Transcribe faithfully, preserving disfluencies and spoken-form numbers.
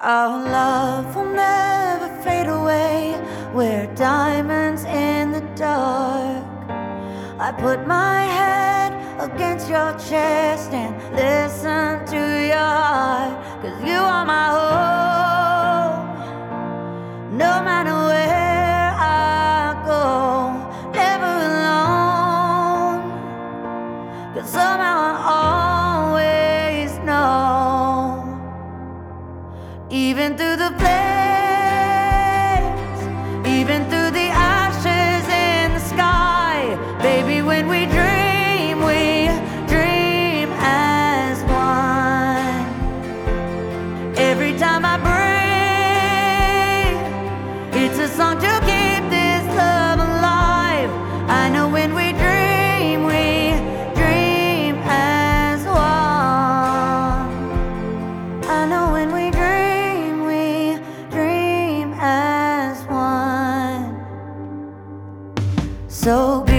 Our love will never fade away. We're diamonds in the dark. I put my head against your chest and listen to your heart, 'cause you are my home. No matter where I go, never alone, 'cause somehow I always know. Even through the flames, even through the ashes in the sky, baby, when we dream, we dream as one. Every time I breathe, it's a song to keep this love alive. I know when we dream, we dream as one. I know when we dream, we dream as one. So